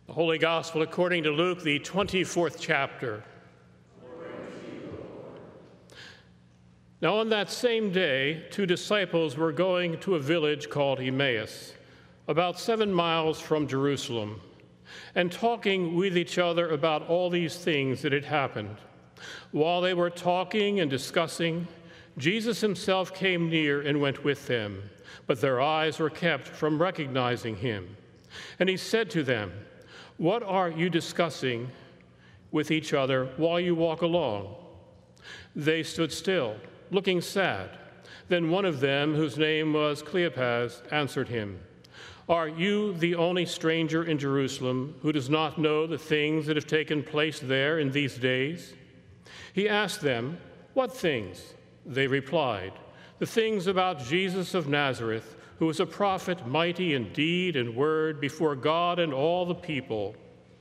The Holy Gospel according to Luke, the 24th chapter. Now on that same day, 2 disciples were going to a village called Emmaus, about 7 miles from Jerusalem, and talking with each other about all these things that had happened. While they were talking and discussing, Jesus himself came near and went with them, but their eyes were kept from recognizing him. And he said to them, "What are you discussing with each other while you walk along?" They stood still, looking sad. Then one of them, whose name was Cleopas, answered him, "Are you the only stranger in Jerusalem who does not know the things that have taken place there in these days?" He asked them, "What things?" They replied, "The things about Jesus of Nazareth, who was a prophet, mighty in deed and word before God and all the people,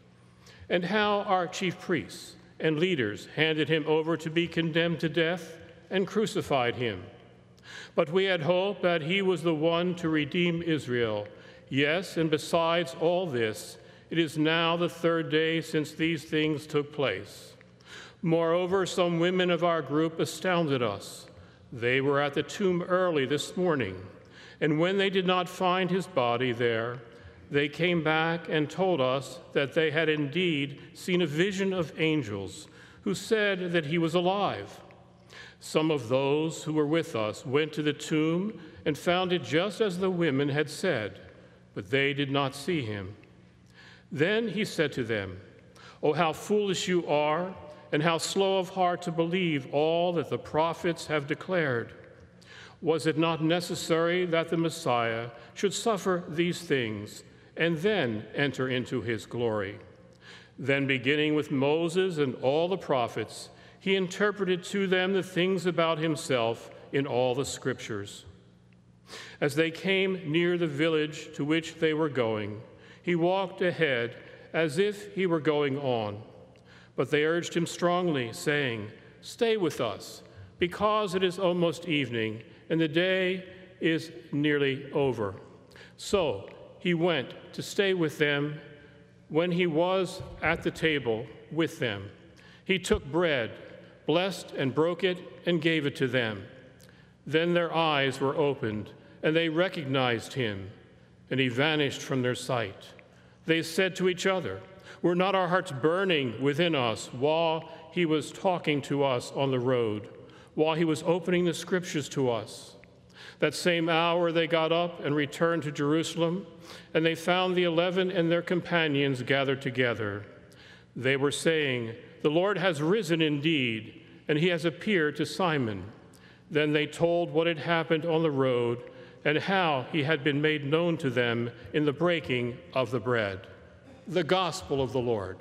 and how our chief priests and leaders handed him over to be condemned to death and crucified him. But we had hoped that he was the one to redeem Israel. Yes, and besides all this, it is now the 3rd day since these things took place. Moreover, some women of our group astounded us. They were at the tomb early this morning, and when they did not find his body there, they came back and told us that they had indeed seen a vision of angels who said that he was alive. Some of those who were with us went to the tomb and found it just as the women had said, but they did not see him." Then he said to them, "Oh, how foolish you are, and how slow of heart to believe all that the prophets have declared. Was it not necessary that the Messiah should suffer these things and then enter into his glory?" Then, beginning with Moses and all the prophets, he interpreted to them the things about himself in all the scriptures. As they came near the village to which they were going, he walked ahead as if he were going on. But they urged him strongly, saying, "Stay with us, because it is almost evening, and the day is nearly over." So he went to stay with them. When he was at the table with them, he took bread, blessed and broke it, and gave it to them. Then their eyes were opened, and they recognized him, and he vanished from their sight. They said to each other, "Were not our hearts burning within us while he was talking to us on the road, while he was opening the scriptures to us?" That same hour they got up and returned to Jerusalem, and they found the 11 and their companions gathered together. They were saying, "The Lord has risen indeed, and he has appeared to Simon." Then they told what had happened on the road and how he had been made known to them in the breaking of the bread. The Gospel of the Lord.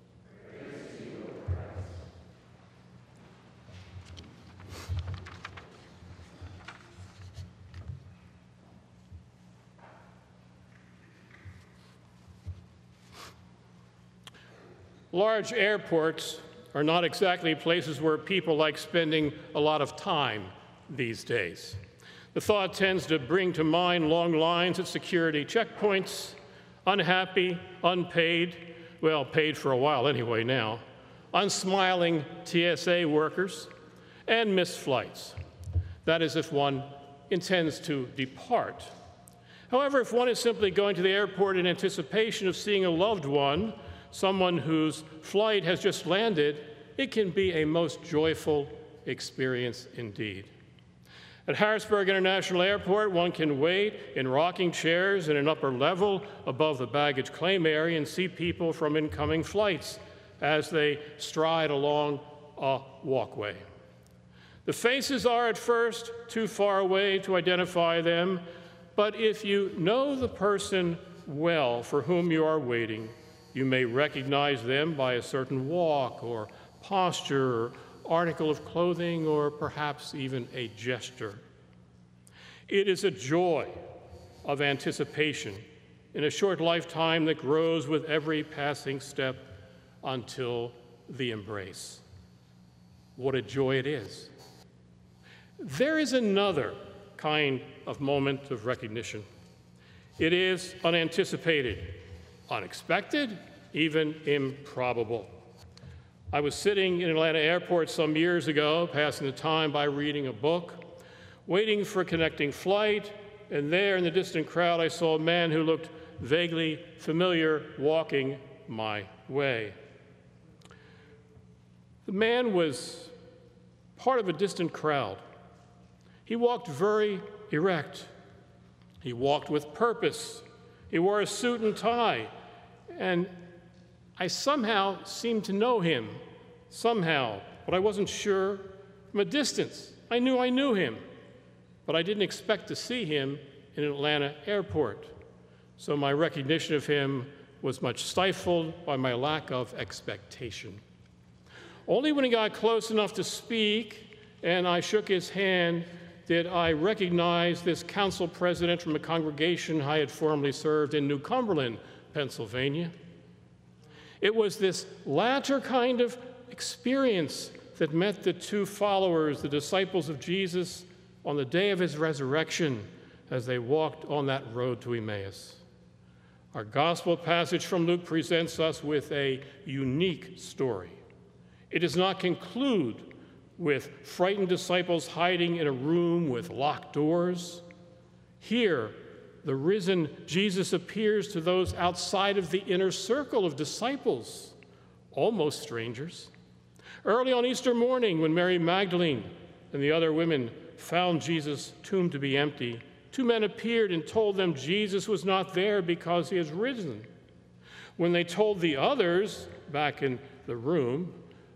Large airports are not exactly places where people like spending a lot of time these days. The thought tends to bring to mind long lines at security checkpoints, unhappy, unpaid, well, paid for a while anyway now, unsmiling TSA workers, and missed flights. That is if one intends to depart. However, if one is simply going to the airport in anticipation of seeing a loved one, someone whose flight has just landed, it can be a most joyful experience indeed. At Harrisburg International Airport, one can wait in rocking chairs in an upper level above the baggage claim area and see people from incoming flights as they stride along a walkway. The faces are at first too far away to identify them, but if you know the person well for whom you are waiting, you may recognize them by a certain walk or posture or article of clothing or perhaps even a gesture. It is a joy of anticipation in a short lifetime that grows with every passing step until the embrace. What a joy it is. There is another kind of moment of recognition. It is unanticipated. unexpected, even improbable. I was sitting in Atlanta Airport some years ago, passing the time by reading a book, waiting for a connecting flight, and there in the distant crowd I saw a man who looked vaguely familiar walking my way. The man was part of a distant crowd. He walked very erect. He walked with purpose. He wore a suit and tie, and I somehow seemed to know him, somehow, but I wasn't sure. From a distance, I knew him, but I didn't expect to see him in an Atlanta airport. So my recognition of him was much stifled by my lack of expectation. Only when he got close enough to speak and I shook his hand did I recognize this council president from a congregation I had formerly served in New Cumberland, Pennsylvania. It was this latter kind of experience that met the two followers, the disciples of Jesus, on the day of his resurrection as they walked on that road to Emmaus. Our gospel passage from Luke presents us with a unique story. It does not conclude with frightened disciples hiding in a room with locked doors. Here, the risen Jesus appears to those outside of the inner circle of disciples, almost strangers. Early on Easter morning, when Mary Magdalene and the other women found Jesus' tomb to be empty, two men appeared and told them Jesus was not there because he has risen. When they told the others back in the room,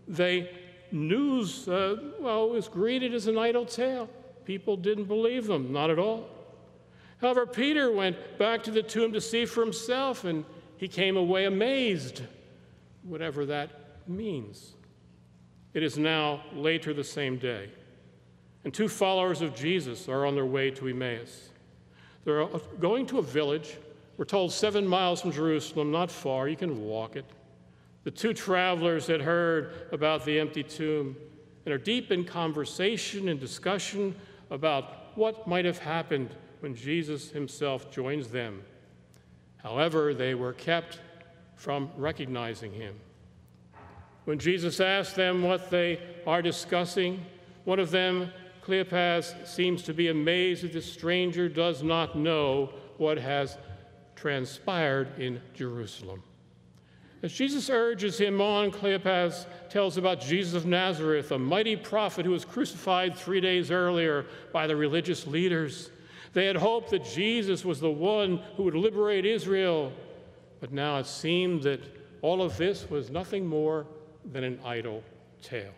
news was greeted as an idle tale. People didn't believe them, not at all. However, Peter went back to the tomb to see for himself, and he came away amazed, whatever that means. It is now later the same day, and two followers of Jesus are on their way to Emmaus. They're going to a village, we're told 7 miles from Jerusalem, not far, you can walk it. The two travelers had heard about the empty tomb and are deep in conversation and discussion about what might have happened when Jesus himself joins them. However, they were kept from recognizing him. When Jesus asked them what they are discussing, one of them, Cleopas, seems to be amazed that the stranger does not know what has transpired in Jerusalem. As Jesus urges him on, Cleopas tells about Jesus of Nazareth, a mighty prophet who was crucified 3 days earlier by the religious leaders. They had hoped that Jesus was the one who would liberate Israel, but now it seemed that all of this was nothing more than an idle tale.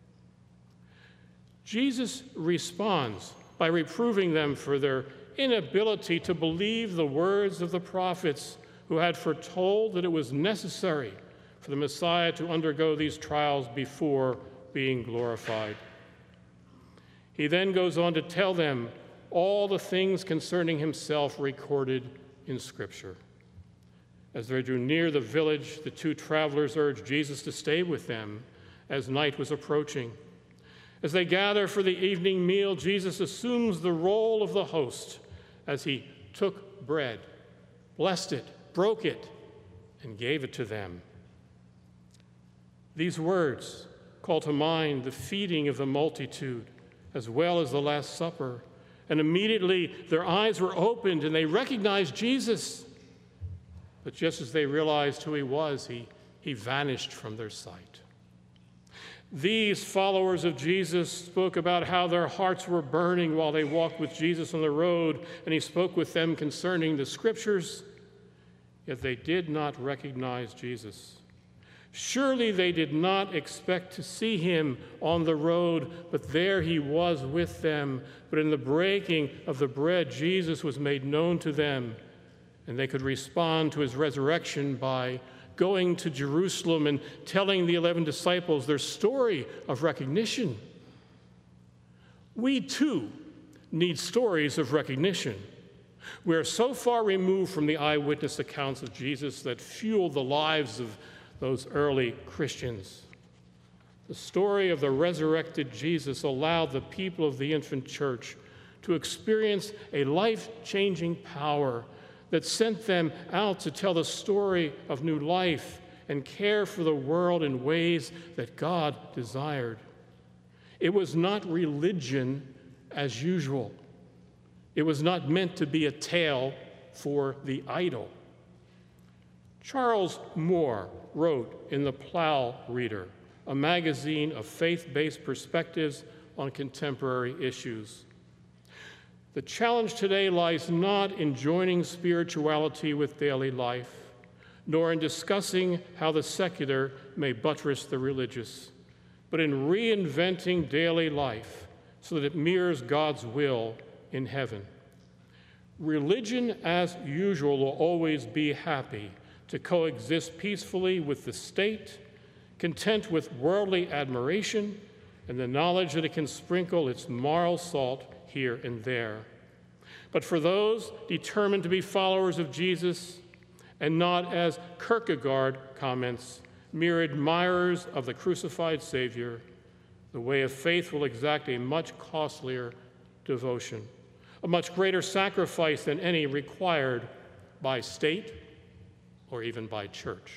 Jesus responds by reproving them for their inability to believe the words of the prophets who had foretold that it was necessary for the Messiah to undergo these trials before being glorified. He then goes on to tell them all the things concerning himself recorded in Scripture. As they drew near the village, the two travelers urged Jesus to stay with them as night was approaching. As they gather for the evening meal, Jesus assumes the role of the host as he took bread, blessed it, broke it, and gave it to them. These words call to mind the feeding of the multitude, as well as the Last Supper. And immediately their eyes were opened and they recognized Jesus. But just as they realized who he was, he vanished from their sight. These followers of Jesus spoke about how their hearts were burning while they walked with Jesus on the road, and he spoke with them concerning the Scriptures. Yet they did not recognize Jesus. Surely they did not expect to see him on the road, but there he was with them. But in the breaking of the bread, Jesus was made known to them, and they could respond to his resurrection by going to Jerusalem and telling the 11 disciples their story of recognition. We too need stories of recognition. We are so far removed from the eyewitness accounts of Jesus that fueled the lives of those early Christians. The story of the resurrected Jesus allowed the people of the infant church to experience a life-changing power that sent them out to tell the story of new life and care for the world in ways that God desired. It was not religion as usual. It was not meant to be a tale for the idle. Charles Moore wrote in The Plow Reader, a magazine of faith-based perspectives on contemporary issues. The challenge today lies not in joining spirituality with daily life, nor in discussing how the secular may buttress the religious, but in reinventing daily life so that it mirrors God's will in heaven. Religion, as usual, will always be happy to coexist peacefully with the state, content with worldly admiration and the knowledge that it can sprinkle its moral salt here and there. But for those determined to be followers of Jesus and not, as Kierkegaard comments, mere admirers of the crucified Savior, the way of faith will exact a much costlier devotion, a much greater sacrifice than any required by state or even by church.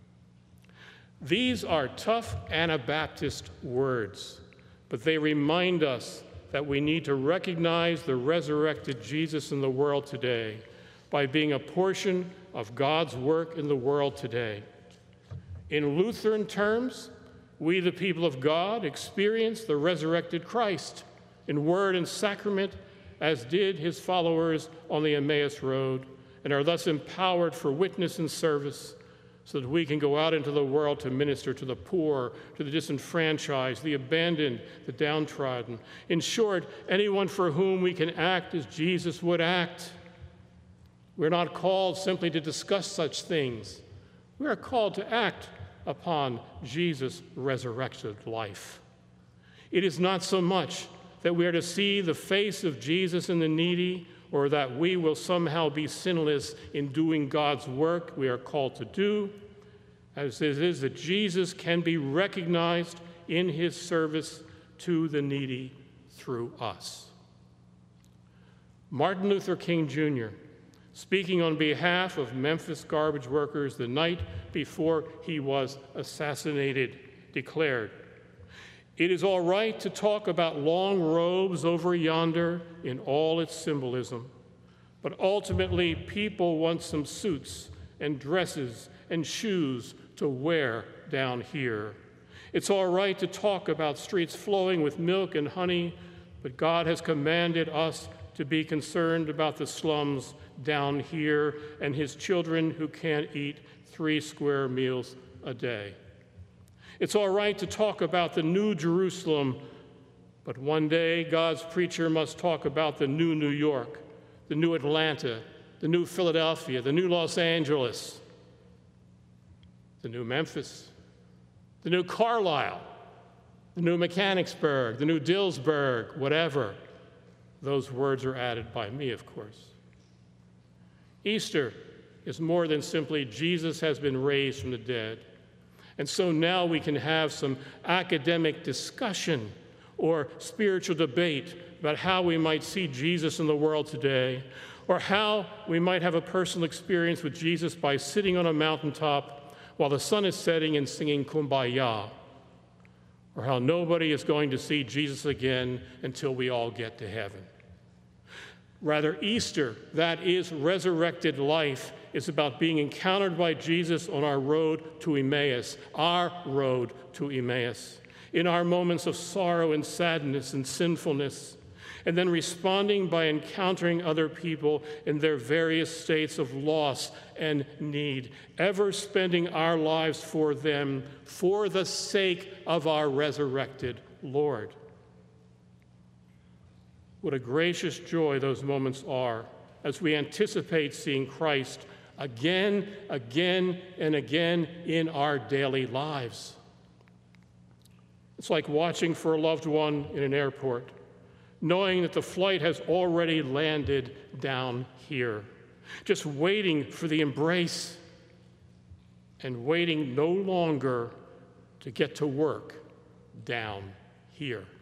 These are tough Anabaptist words, but they remind us that we need to recognize the resurrected Jesus in the world today by being a portion of God's work in the world today. In Lutheran terms, we, the people of God, experience the resurrected Christ in word and sacrament, as did his followers on the Emmaus Road, and are thus empowered for witness and service so that we can go out into the world to minister to the poor, to the disenfranchised, the abandoned, the downtrodden. In short, anyone for whom we can act as Jesus would act. We're not called simply to discuss such things. We are called to act upon Jesus' resurrected life. It is not so much that we are to see the face of Jesus in the needy, or that we will somehow be sinless in doing God's work we are called to do, as it is that Jesus can be recognized in his service to the needy through us. Martin Luther King Jr., speaking on behalf of Memphis garbage workers the night before he was assassinated, declared, "It is all right to talk about long robes over yonder in all its symbolism, but ultimately people want some suits and dresses and shoes to wear down here. It's all right to talk about streets flowing with milk and honey, but God has commanded us to be concerned about the slums down here and his children who can't eat 3 square meals a day. It's all right to talk about the new Jerusalem, but one day God's preacher must talk about the new New York, the new Atlanta, the new Philadelphia, the new Los Angeles, the new Memphis, the new Carlisle, the new Mechanicsburg, the new Dillsburg, whatever. Those words are added by me, of course. Easter is more than simply Jesus has been raised from the dead. And so now we can have some academic discussion or spiritual debate about how we might see Jesus in the world today, or how we might have a personal experience with Jesus by sitting on a mountaintop while the sun is setting and singing Kumbaya, or how nobody is going to see Jesus again until we all get to heaven. Rather, Easter, that is resurrected life, is about being encountered by Jesus on our road to Emmaus, in our moments of sorrow and sadness and sinfulness, and then responding by encountering other people in their various states of loss and need, ever spending our lives for them for the sake of our resurrected Lord. What a gracious joy those moments are as we anticipate seeing Christ again, and again in our daily lives. It's like watching for a loved one in an airport, knowing that the flight has already landed down here, just waiting for the embrace and waiting no longer to get to work down here.